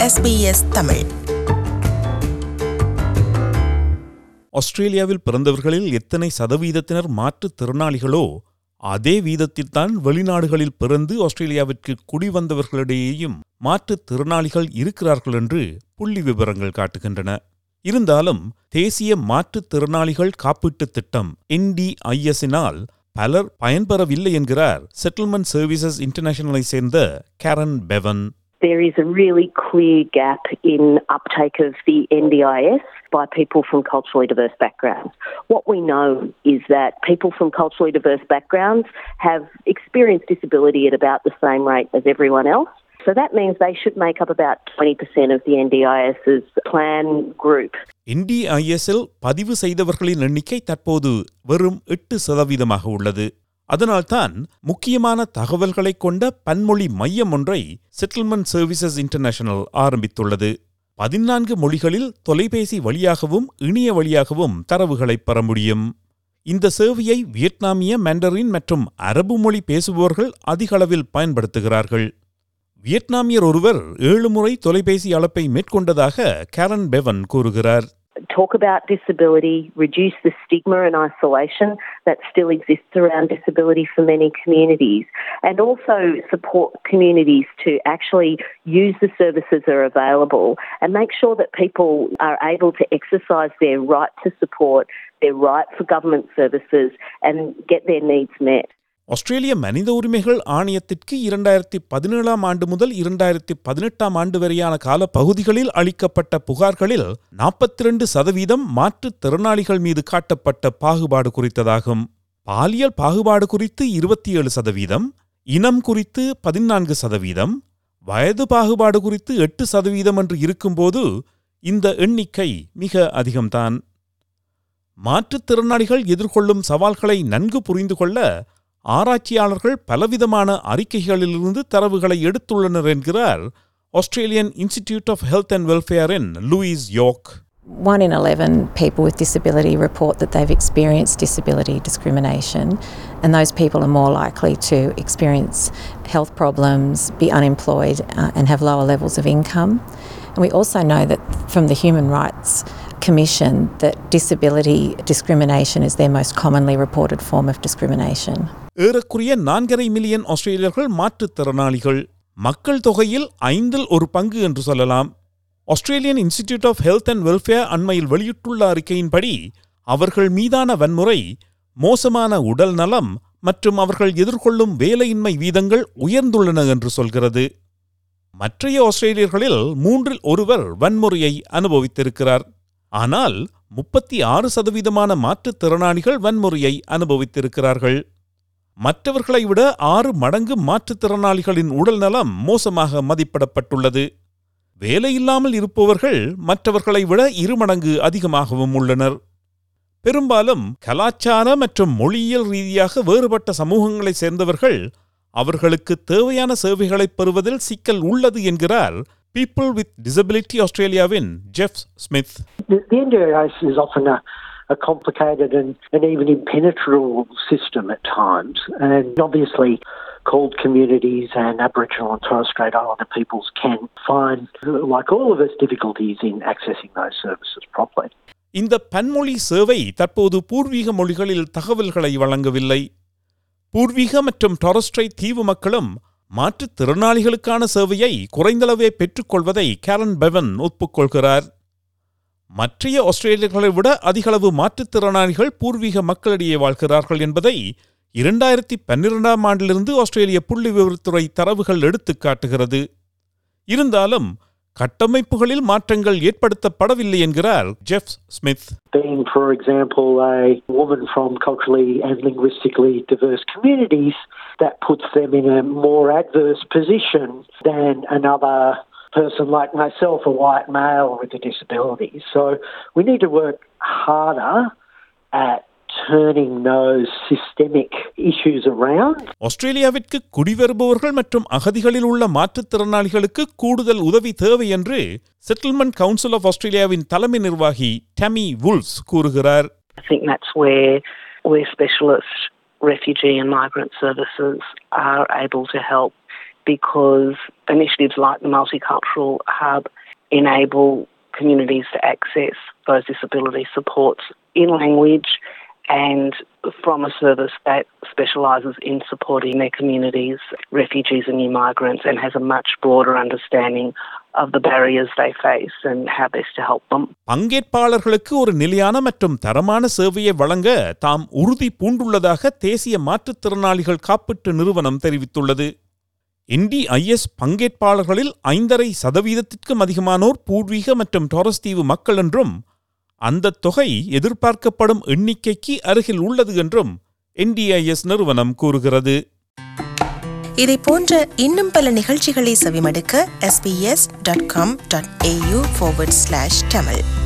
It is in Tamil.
SBS தமிழ். ஆஸ்திரேலியாவில் பிறந்தவர்களில் எத்தனை சதவீதத்தினர் மாற்றுத்திறனாளிகளோ அதே வீதத்தில்தான் வெளிநாடுகளில் பிறந்து ஆஸ்திரேலியாவிற்கு குடிவந்தவர்களிடையேயும் மாற்றுத்திறனாளிகள் இருக்கிறார்கள் என்று புள்ளி விவரங்கள் காட்டுகின்றன. இருந்தாலும் தேசிய மாற்றுத்திறனாளிகள் காப்பீட்டுத் திட்டம் NDIS-இனால் பலர் பயன்பெறவில்லை என்கிறார் செட்டில்மெண்ட் சர்வீசஸ் இன்டர்நேஷனலை சேர்ந்த Karen Bevan. There is a really clear gap in uptake of the NDIS by people from culturally diverse backgrounds. What we know is that people from culturally diverse backgrounds have experienced disability at about the same rate as everyone else. So that means they should make up about 20% of the NDIS's plan group. NDIS-இல் பதிவு செய்தவர்களின் எண்ணிக்கை தற்போது வெறும் 8% உள்ளது. அதனால்தான் முக்கியமான தகவல்களை கொண்ட பன்மொழி மையம் ஒன்றை செட்டில்மெண்ட் சர்வீசஸ் இன்டர்நேஷனல் ஆரம்பித்துள்ளது. 14 மொழிகளில் தொலைபேசி வழியாகவும் இணைய வழியாகவும் தரவுகளை பெற முடியும். இந்த சேவையை வியட்நாமிய, மாண்டரின் மற்றும் அரபு மொழி பேசுபவர்கள் அதிக அளவில் பயன்படுத்துகிறார்கள். வியட்நாமியர் ஒருவர் 7 முறை தொலைபேசி அழைப்பை மேற்கொண்டதாக கேரன் பெவன் கூறுகிறார். Talk about disability, reduce the stigma and isolation that still exists around disability for many communities, and also support communities to actually use the services that are available and make sure that people are able to exercise their right to support, their right for government services and get their needs met. ஆஸ்திரேலிய மனித உரிமைகள் ஆணையத்திற்கு 2017 ஆண்டு முதல் 2018 வரையான கால பகுதிகளில் அளிக்கப்பட்ட புகார்களில் 42% மாற்றுத்திறனாளிகள் மீது காட்டப்பட்ட பாகுபாடு குறித்ததாகும். பாலியல் பாகுபாடு குறித்து 27%, இனம் குறித்து 14%, வயது பாகுபாடு குறித்து 8% என்று இருக்கும்போது இந்த எண்ணிக்கை மிக அதிகம்தான். மாற்றுத்திறனாளிகள் எதிர்கொள்ளும் சவால்களை நன்கு புரிந்து கொள்ள ஆராய்ச்சியாளர்கள் பலவிதமான அறிக்கைகளிலிருந்து தரவுகளை எடுத்துள்ளனர் என்கிறார் Australian Institute of Health and வெல்ஃபேரின் Louise York. 1 in 11 people with disability report that they've experienced disability discrimination, and those people are more likely to experience health problems, be unemployed and have lower levels of income. And we also know that from the Human Rights Commission that disability discrimination is their most commonly reported form of discrimination. ஏறக்குறைய 4.5 மில்லியன் ஆஸ்திரேலியர்கள் மாற்றுத்திறனாளிகள். மக்கள் தொகையில் 1/5 என்று சொல்லலாம். Australian Institute of Health and Welfare அண்மையில் வெளியிட்டுள்ள அறிக்கையின்படி அவர்கள் மீதான வன்முறை, மோசமான உடல் நலம் மற்றும் அவர்கள் எதிர்கொள்ளும் வேலையின்மை வீதங்கள் உயர்ந்துள்ளன என்று சொல்கிறது. மற்றைய ஆஸ்திரேலியர்களில் 3 1 வன்முறையை அனுபவித்திருக்கிறார். ஆனால் 36% மாற்றுத்திறனாளிகள் வன்முறையை அனுபவித்திருக்கிறார்கள். மற்றவர்களை விட 6 மடங்கு மாற்றுத்திறனாளிகளின் உடல் நலம் மோசமாக மதிப்பிடப்பட்டுள்ளது. வேலையில்லாமல் இருப்பவர்கள் மற்றவர்களை விட 2 மடங்கு அதிகமாகவும் உள்ளனர். பெரும்பாலும் கலாச்சார மற்றும் மொழியியல் ரீதியாக வேறுபட்ட சமூகங்களைச் சேர்ந்தவர்கள் அவர்களுக்கு தேவையான சேவைகளை பெறுவதில் சிக்கல் உள்ளது என்கிறார் People with Disability Australiaவின் Jeff Smith. The NDIS is often a complicated and even impenetrable system at times, and obviously called communities and Aboriginal and Torres Strait Islander peoples can find, like all of us, difficulties in accessing those services properly. இந்த பன்மொழி சேவை தற்போது பூர்வீக மொழிகளில் தகவல்களை வழங்கவில்லை. பூர்வீக மற்றும் டாரஸ் ஸ்ட்ரெய்ட் தீவு மக்களும் மாற்றுத்திறனாளிகளுக்கான சேவையை குறைந்தளவே பெற்றுக்கொள்வதை கேரன் பெவன் ஒப்புக்கொள்கிறார். மற்றைய ஆஸ்திரேலியர்களை விட அதிகளவு மாற்றுத்திறனாளிகள் பூர்வீக மக்களிடையே வாழ்கிறார்கள் என்பதை 2012 ஆண்டிலிருந்து ஆஸ்திரேலிய புள்ளி விவரத்துறை தரவுகள் எடுத்துக் காட்டுகிறது. இருந்தாலும் கட்டமைப்புகளில் மாற்றங்கள் ஏற்படுத்தப்படவில்லை என்கிறார் Jeff Smith. Being, for example, a woman from culturally and linguistically diverse communities, that puts them in a more adverse position than another person like myself, a white male with a disability. So we need to work harder at turning those systemic issues around. ஆஸ்திரேலியாவிற்கு குடிவருபவர்கள் மற்றும் அகதிகளில் உள்ள மாற்றுத்திறனாளிகளுக்கு கூடுதல் உதவி தேவை என்று செட்டில்மெண்ட் கவுன்சில் ஆஃப் ஆஸ்திரேலியாவின் தலைமை நிர்வாகி டமி வுல்ஸ் கூறுகிறார். I think that's where specialist refugee and migrant services are able to help, because initiatives like the Multicultural Hub enable communities to access those disability supports in language and from a service that specialises in supporting their communities, refugees and new migrants, and has a much broader understanding of the barriers they face and how best to help them. பங்கேற்பாளர்களுக்கு ஒரு நிலையான மற்றும் தரமான சேவையை வழங்க தாம் உறுதி பூண்டுள்ளதாக தேசிய மாற்றுத்திறனாளிகள் காப்பீட்டு நிறுவனம் தெரிவித்துள்ளது. NDIS பங்கேற்பாளர்களில் 5.5% அதிகமானோர் பூர்வீக மற்றும் டொரஸ் தீவு மக்கள் என்றும் அந்த தொகை எதிர்பார்க்கப்படும் எண்ணிக்கைக்கு அருகில் உள்ளது என்றும் NDIS நிறுவனம் கூறுகிறது. இதை போன்ற இன்னும் பல நிகழ்ச்சிகளை செவிமடுக்க sbs.com.au/tamil